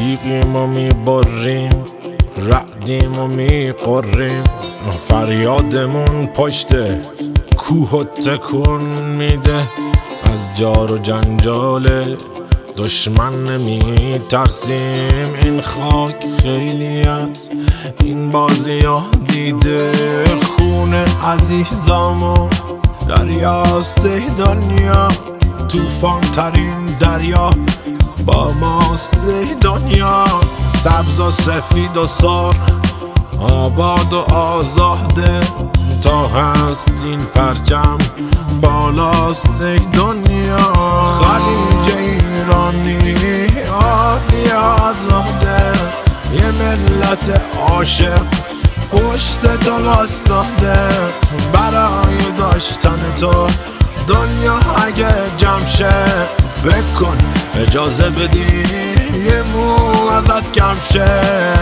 تیغیم و میبریم، رعدیم و میقریم، فریادمون پشت کوه و تکون میده. از جار و جنجال دشمن نمی ترسیم، این خاک خیلی از این بازی ها دیده. خون عزیزامون دریاست دنیا، توفان ترین دریا با ماست دنیا. سبز و سفید و سرخ، آباد و آزاده، تا هست این پرچم بالاست دنیا. خلیج ایرانی عالی آزاده، یه ملت عاشق پشت تو واسطاده. برای داشتن تو دنیا اگه جمع شه، فکر کن اجازه بدی یه مو ازت کم شه.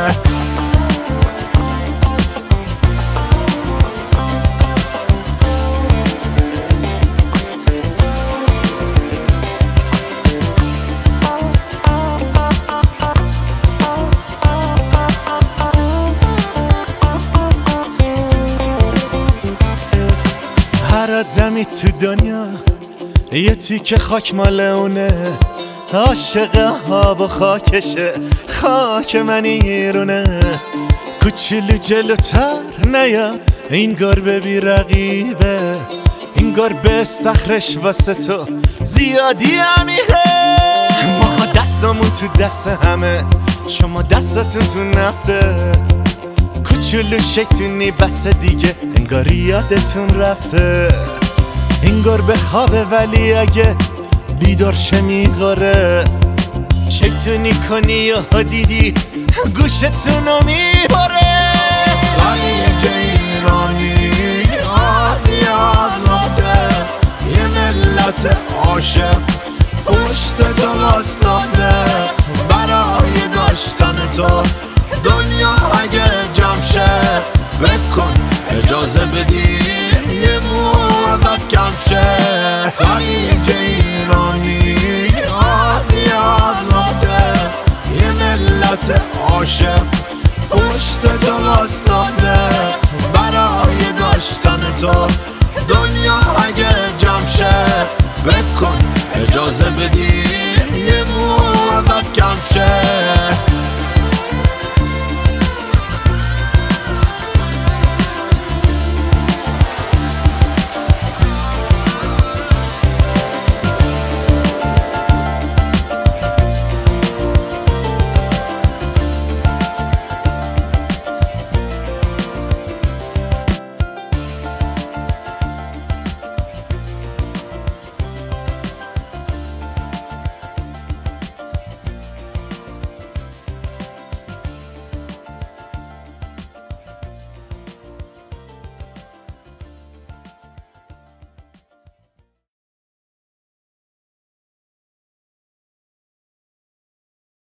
هر آدمی تو دنیا یه تیکه خاک مال اونه، عاشق آب و خاکشه، خاک من ایرونه. کوچولو جلوتر نیا، این گربه بی رقیبه، این گربه صخرش واسه تو زیادی عمیقه. ما دستمون تو دست همه، شما دستتون تو نفته. کوچولو شیطونی بس دیگه، انگار یادتون رفته. این گربه خوابه ولی اگه بیدار شه میغاره. شیطونی کنی یا دیدی گوشتونو میباره. خلیج ایرانی عالی آزاده، یه ملت عاشق پشت تو واسطاده. برای داشتن تو دنیا اگه جمع شه، فکر کن اجازه بدی یه مو ازت کم شه. خلیج ایرانی عالی آزاده، یه ملت عاشق پشت تو واسطاده. برای داشتن تو دنیا اگه جمع شه، فکر کن اجازه بدی یه مو ازت کم شه.